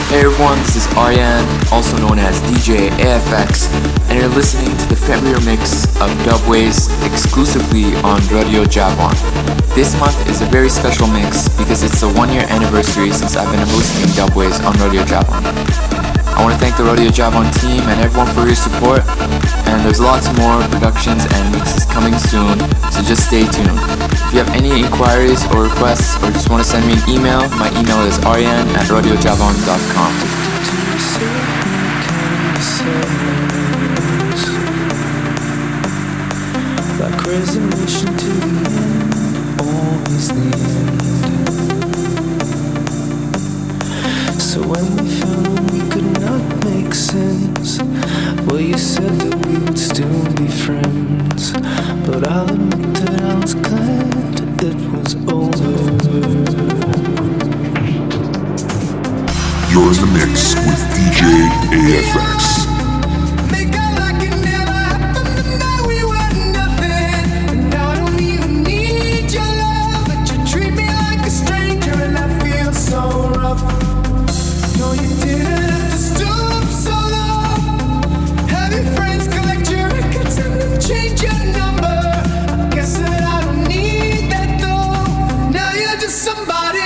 Hey everyone, this is Aryan, also known as DJ AFX, and you're listening to the February mix of Dubways exclusively on Radio Javon. This month is a very special mix because it's the 1 year anniversary since I've been hosting Dubways on Radio Javon. I want to thank the Radio Javon team and everyone for your support, and there's lots more productions and mixes coming soon, so just stay tuned. If you have any inquiries or requests or just want to send me an email, my email is aryan@radiojavon.com. Like resignation to the end, always the end. So when we found we could not make sense, well, you said that we would still be friends. But I'll admit that I was glad it was over. You're in the mix with DJ AFX.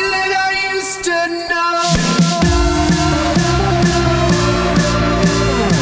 Somebody that I used to know.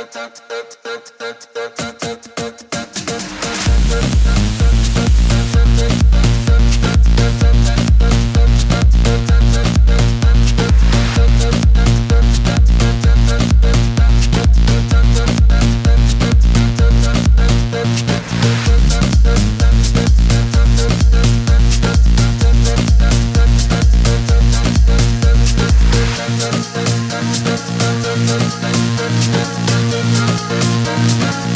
We'll be right back.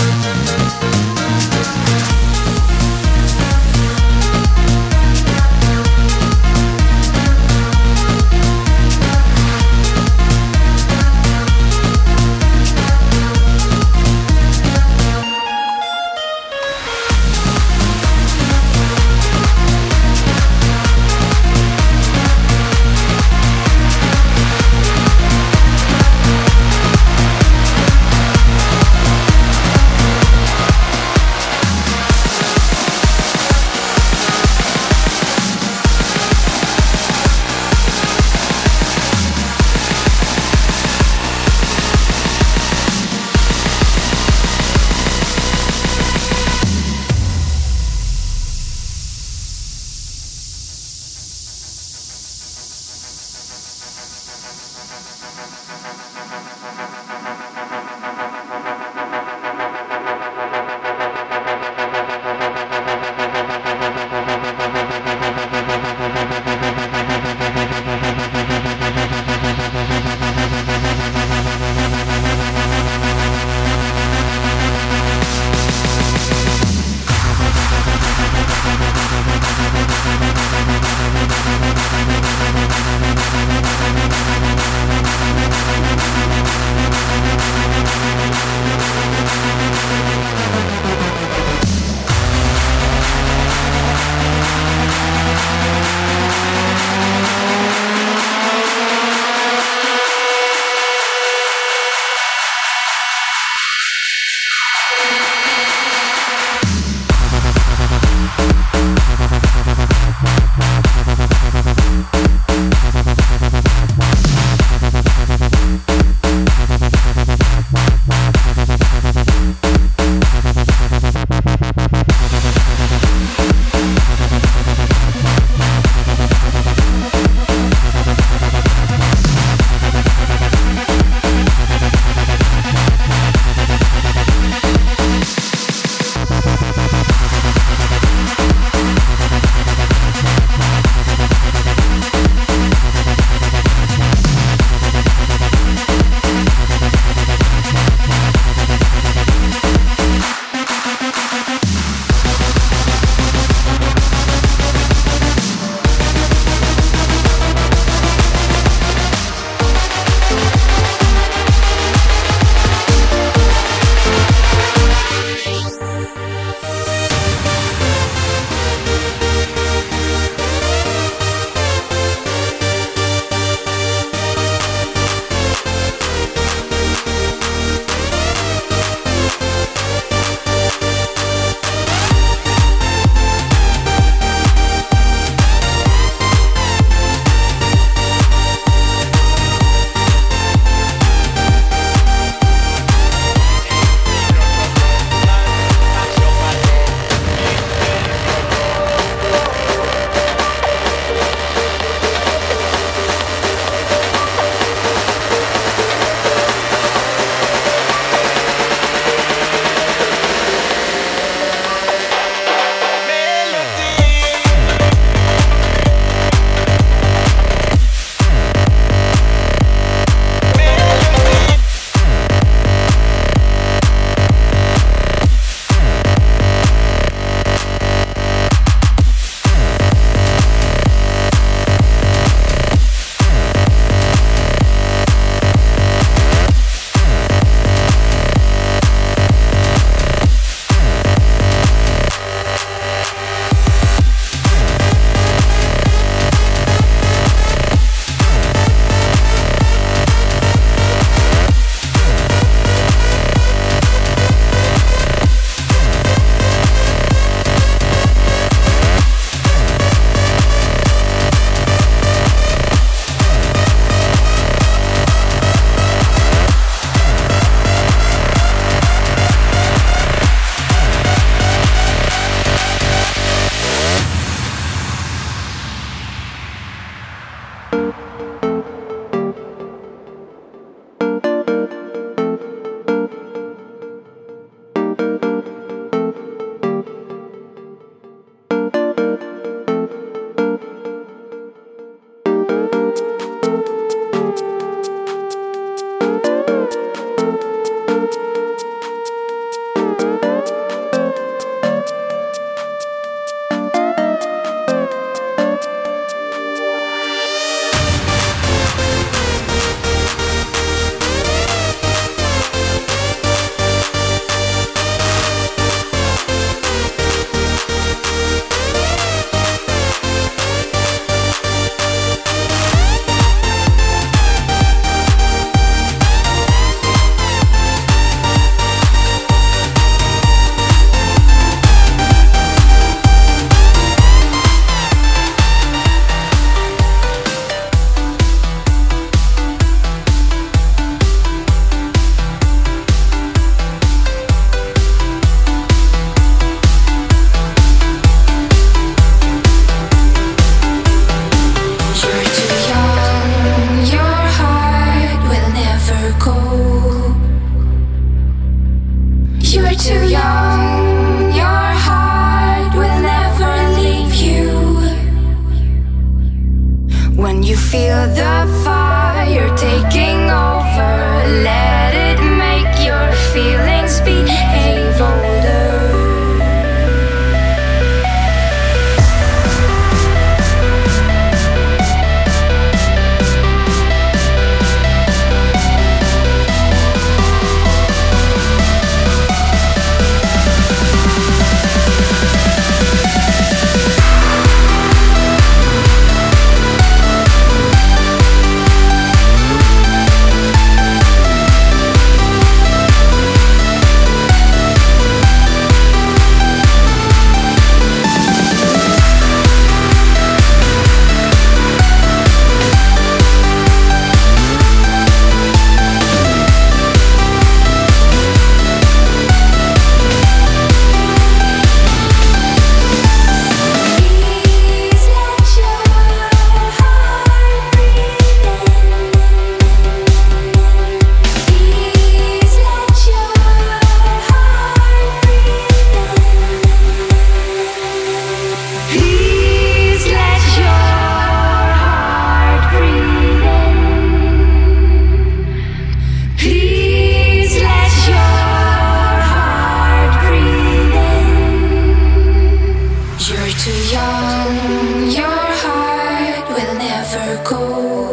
too young, your heart will never go.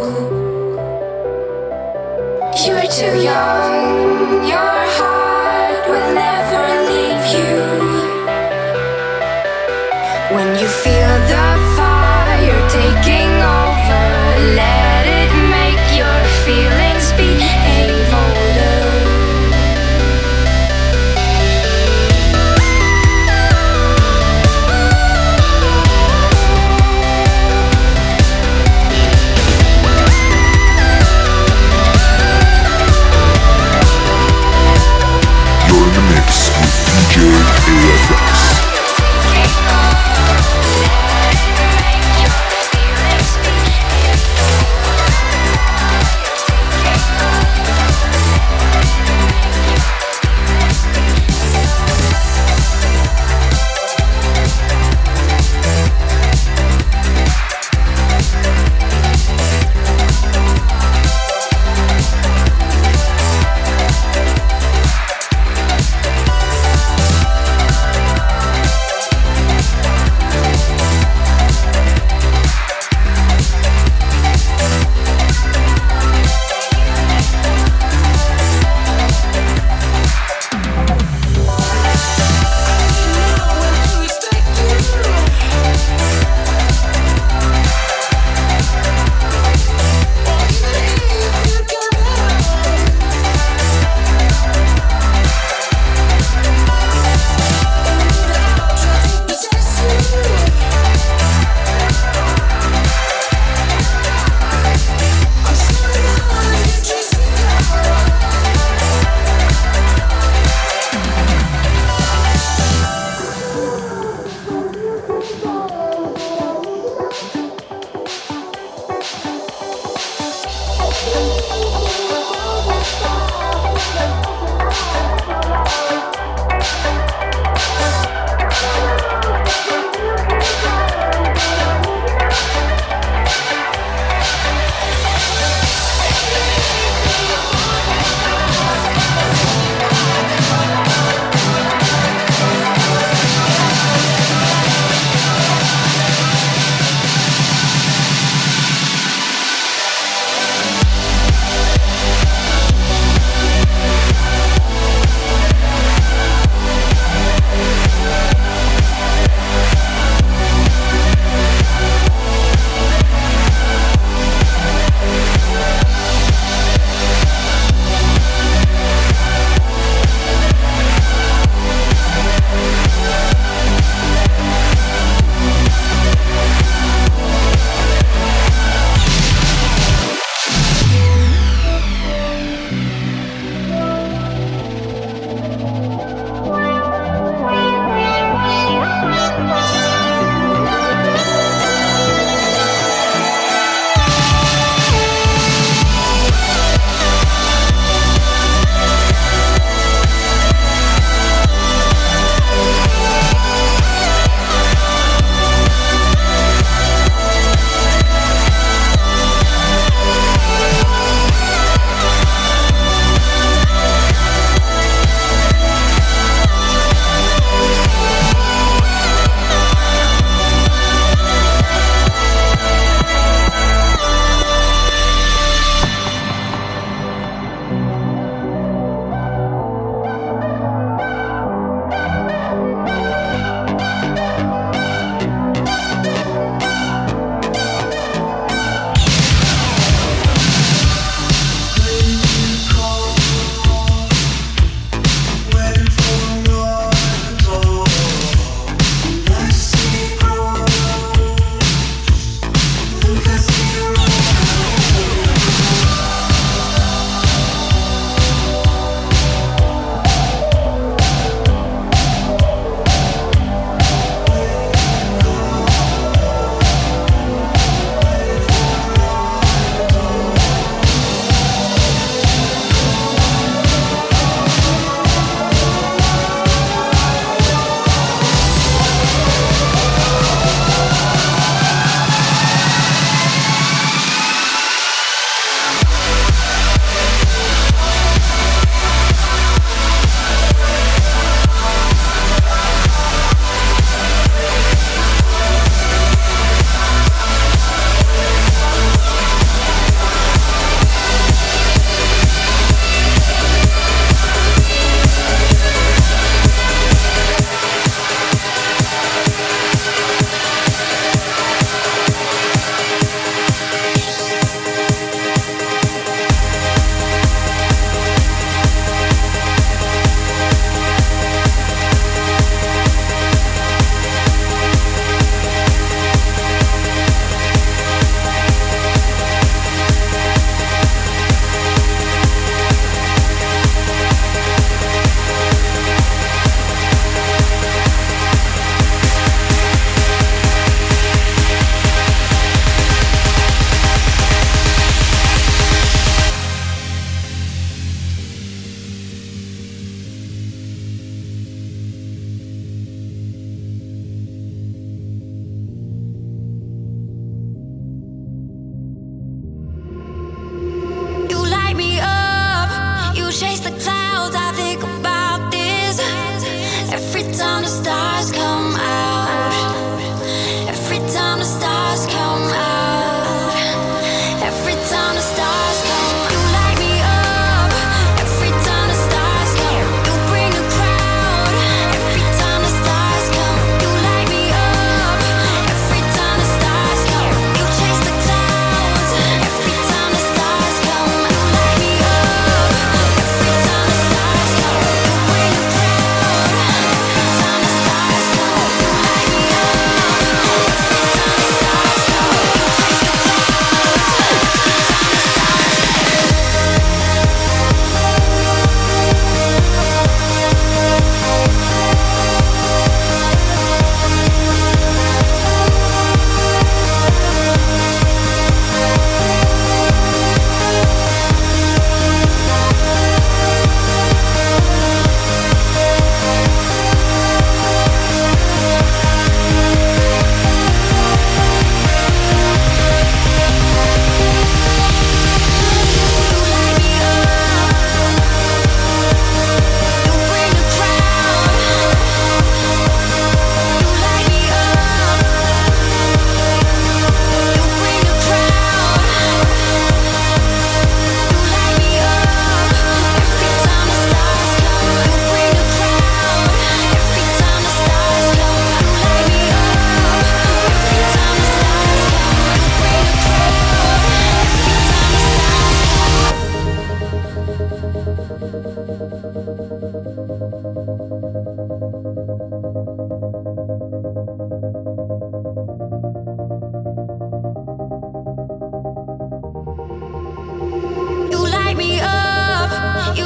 You're too young, your heart will never leave you. When you feel the fire taking over, let it make your feelings behave older.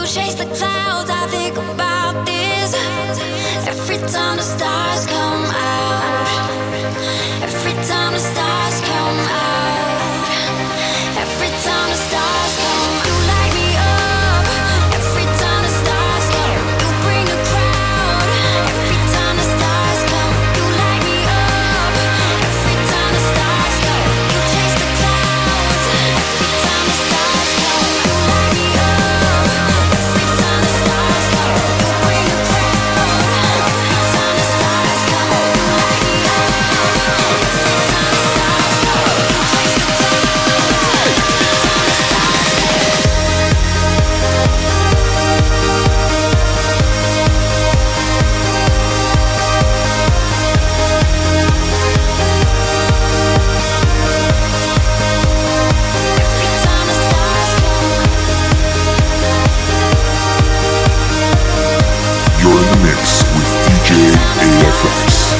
chase the clouds. I think about this every time the stars come out. Every time the stars come out. Every time the stars come, you light me up. Every time the stars come, you bring a crowd. Every time the stars come, you light me up. Every time the stars come, you chase the clouds. Every time the stars come, you light me up. Every time the stars come, you bring a crowd. Every time the stars come, you light me up. Every time the stars come, you chase the clouds. You're in the mix with DJ AFX.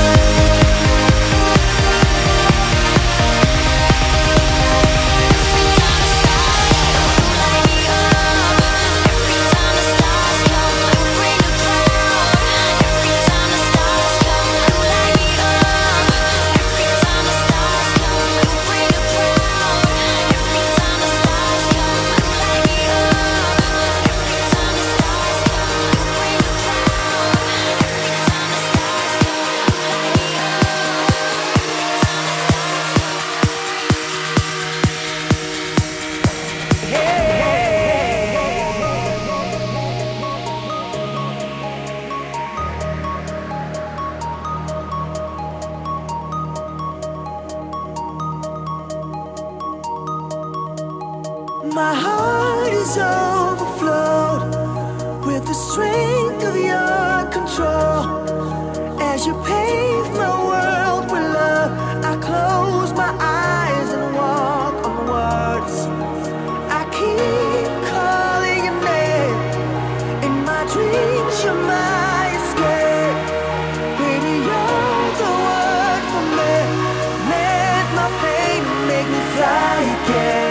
My heart is overflowed with the strength of your control. As you pave my world with love, I close my eyes and walk on words. I keep calling your name. In my dreams, you're my escape. Baby, you're the word for me. Let my pain make me fly again.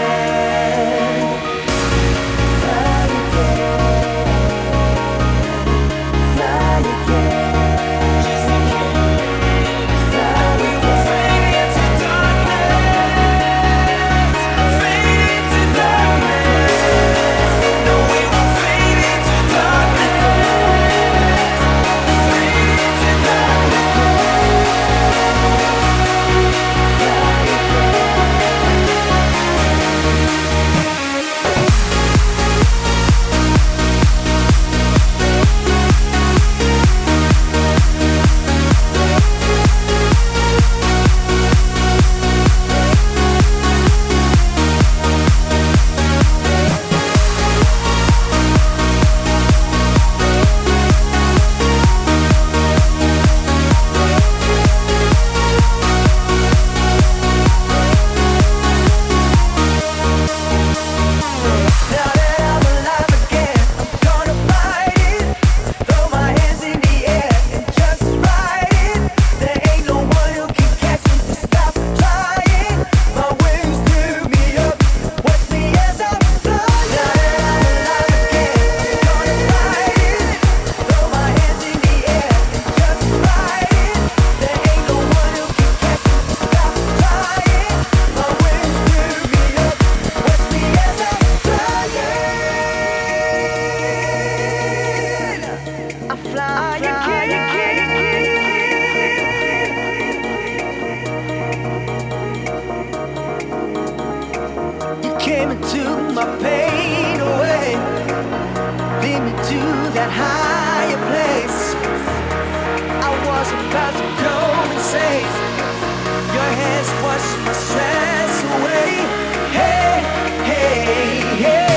Came and took my pain away, lead me to that higher place. I was about to go insane. Your hands washed my stress away. Hey, hey, hey.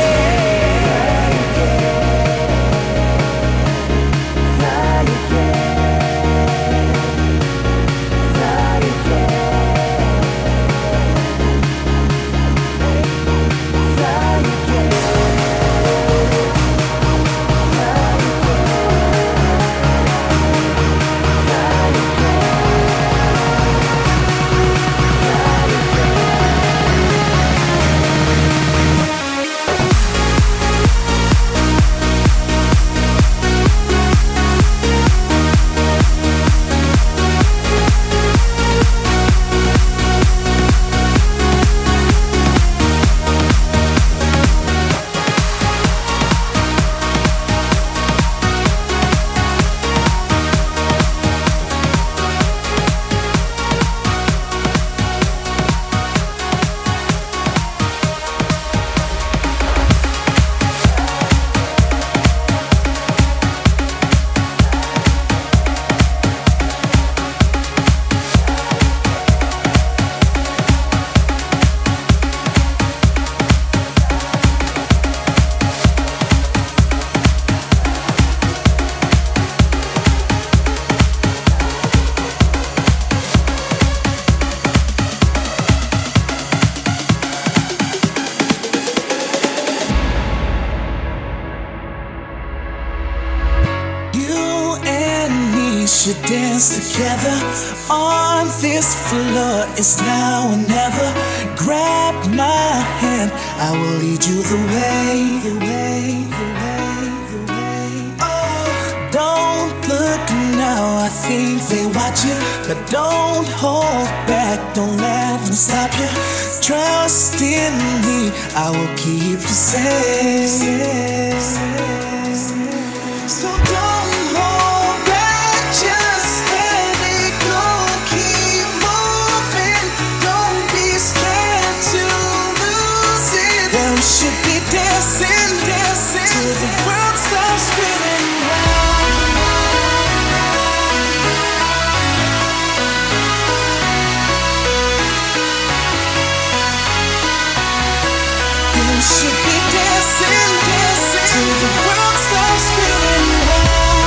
together on this floor. It's now or never. Grab my hand, I will lead you the way, the way, the way, the way. Oh, don't look now, I think they watch you, but don't hold back, don't let them stop you. Trust in me, I will keep you safe. So don't hold back, just let it go. Keep moving, don't be scared to lose it. Then we should be dancing, dancing till the world stops spinning round. Then we should be dancing, dancing till the world stops spinning round.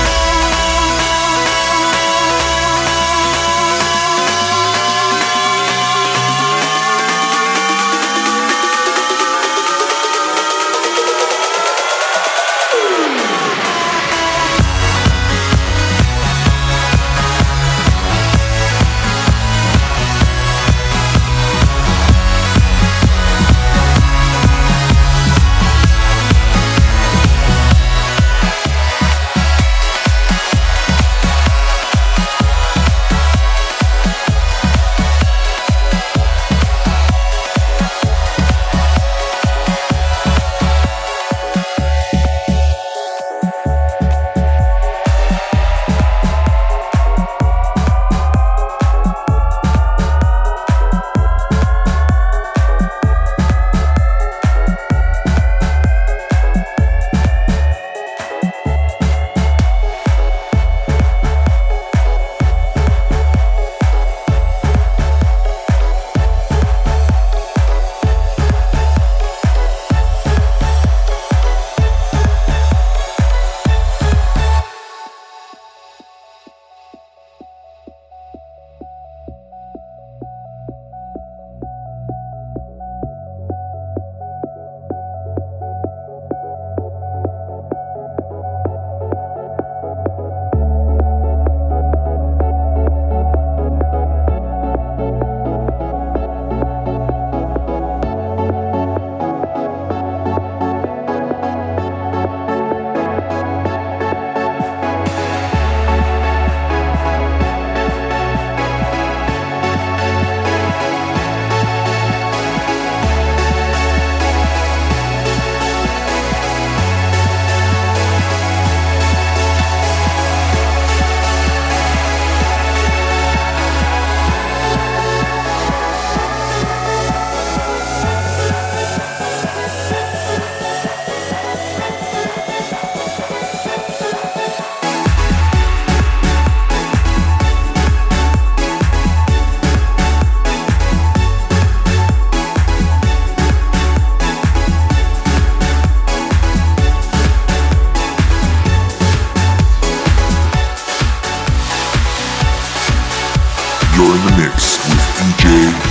You're in the mix with DJ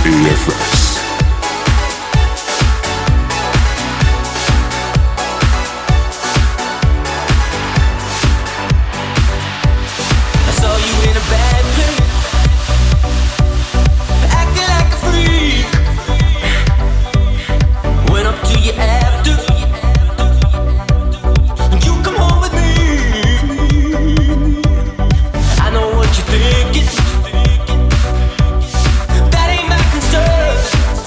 AFX. I saw you in a bad place, acting like a freak. Went up to you after, and you come home with me. I know what you're thinking. That ain't my concern.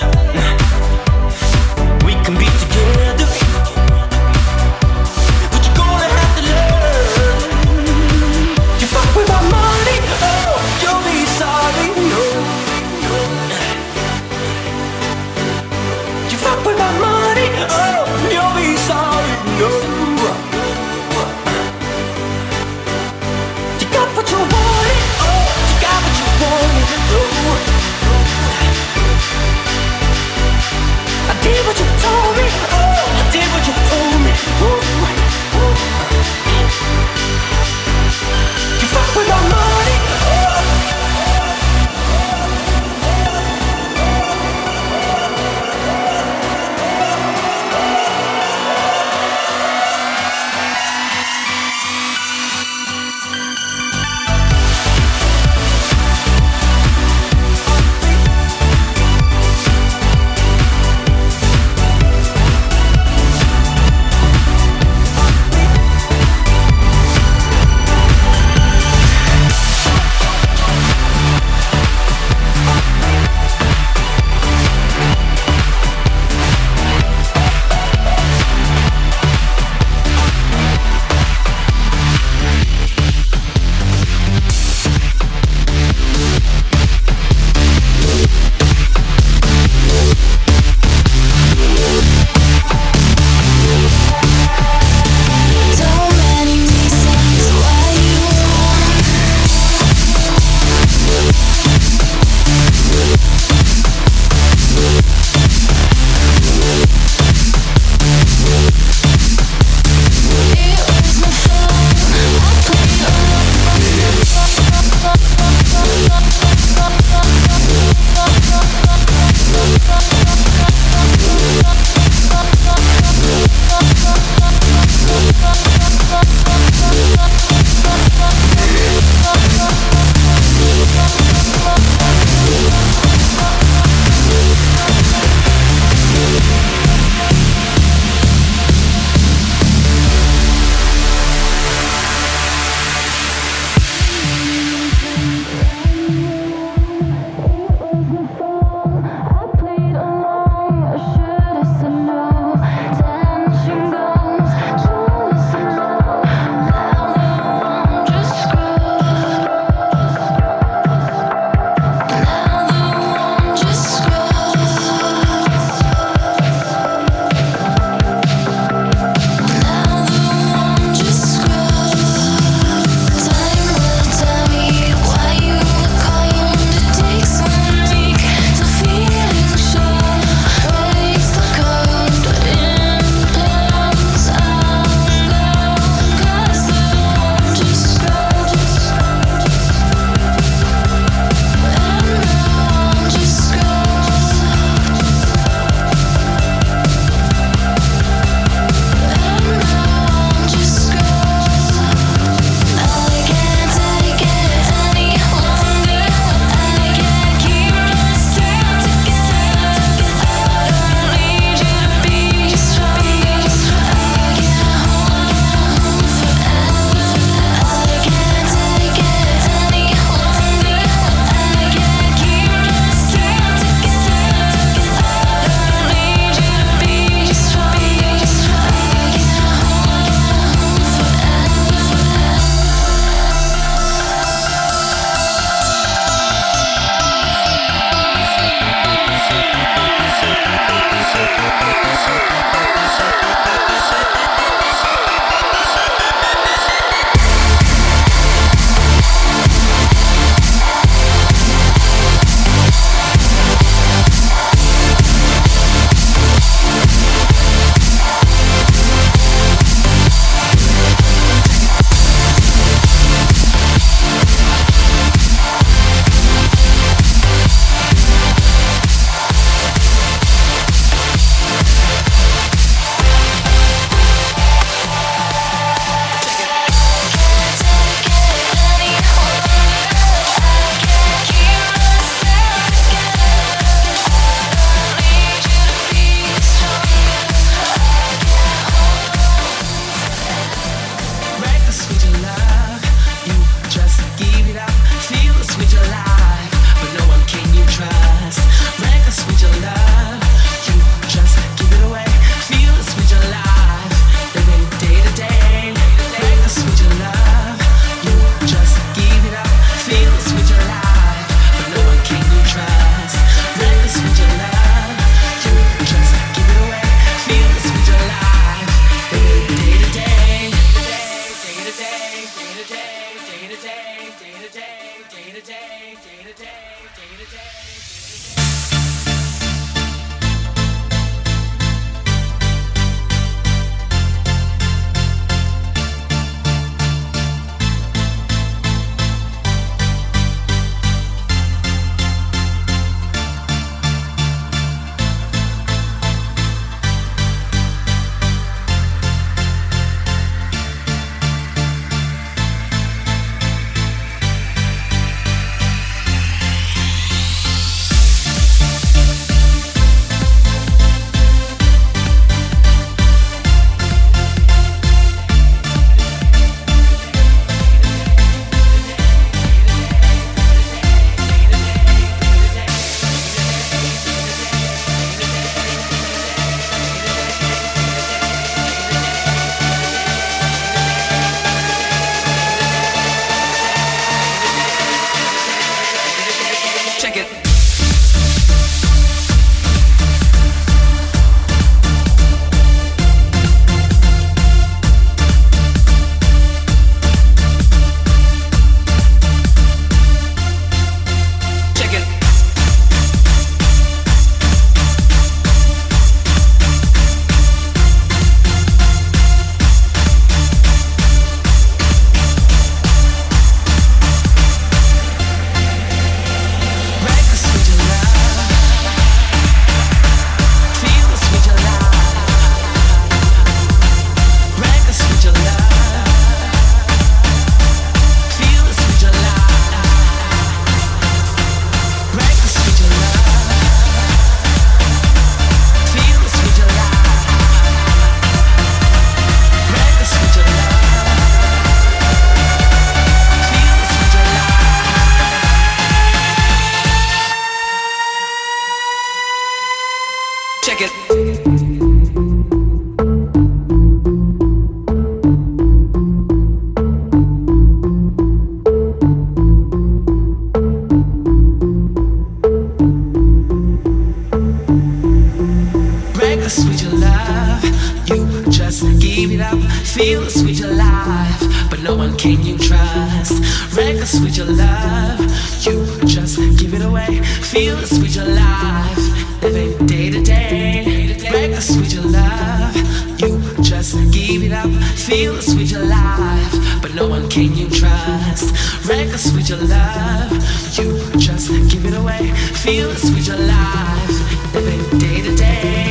Feel the sweet your life, but no one can you trust. Reckless with your love, you just give it away. Feel the sweet your life, living day to day. Reckless with your love, you just give it up. Feel the sweet your life, but no one can you trust. Reckless with your love, you just give it away. Feel the sweet your life, living day to day.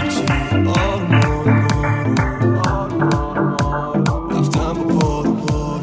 Tempo por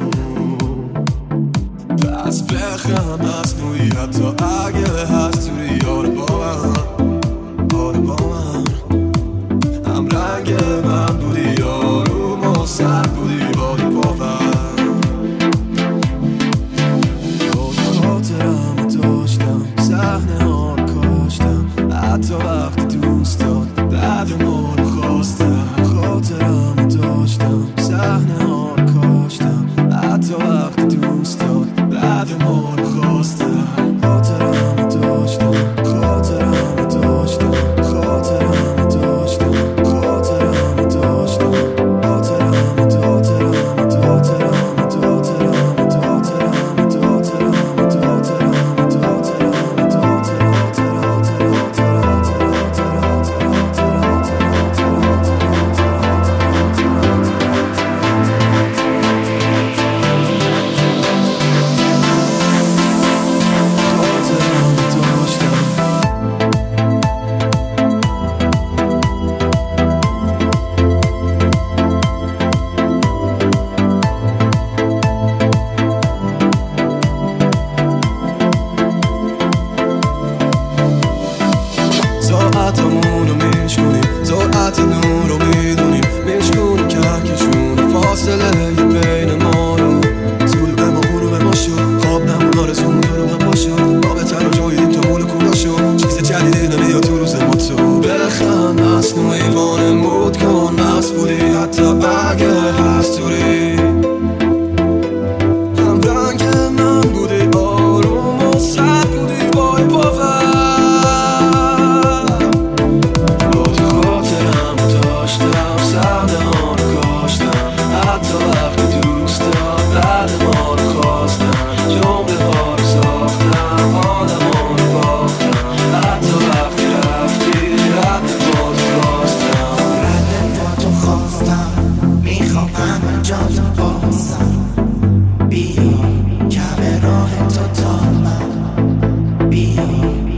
جاتو بازم بیا کم راه تو تا من بیا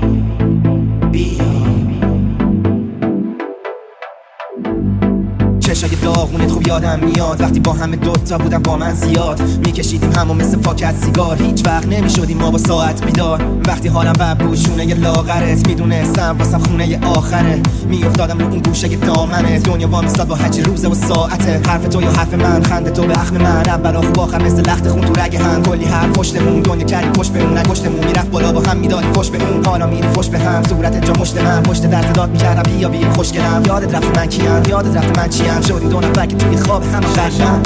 چشای داغونت خوب یادم میاد وقتی با همه دوتا بودم با من زیاد میکشیدیم همو مثل پاکت سیگار هیچ وقت نمیشدیم ما با ساعت بیدار وقتی حالم بد بود شونه ی لاغرت میدونستم واسم خونه ی آخره میافتادم رو اون گوشه ی دامنه دنیا وامیستاد با هرچی روزه و ساعته حرف تو یا حرف من خنده تو به اخم من اول آخر آخر مثل لخت خون تو رگ هم کلی حرف پشتمون دنیا کردی پشت به اون نگشتمون میرفت بالا با هم میدادی فش به اون حالا میری فش به هم صورت جا مشت من پشت درد داد میکردم بیا بیا خوشگلم یادت رفت من کیم یادت رفت من چیم شدیم دو نفر که توی خواب همه قشنگ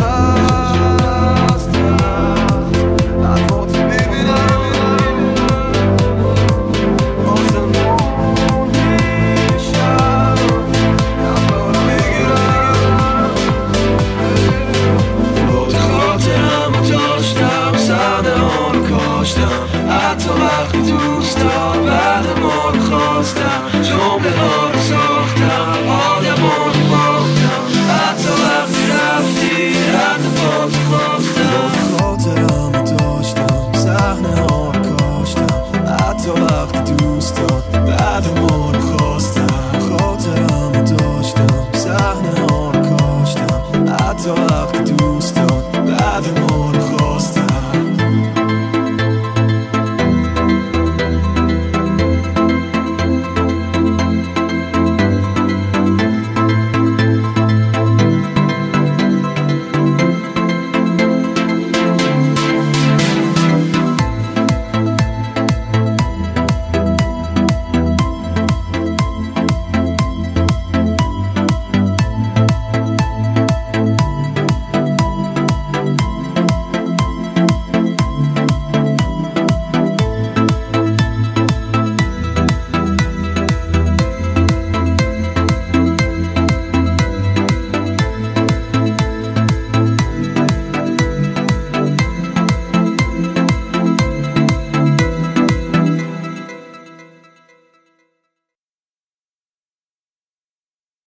حتی وقتی دوست دار بعد ما رو خواستم جمله ها رو ساختم آدم ها رو باختم حتی وقتی رفتی رد پا تو خواستم خاطرم داشتم صحنه ها رو کاشتم حتی وقتی دوست دار بعد ما رو خواستم خاطرم داشتم صحنه ها رو کاشتم حتی وقتی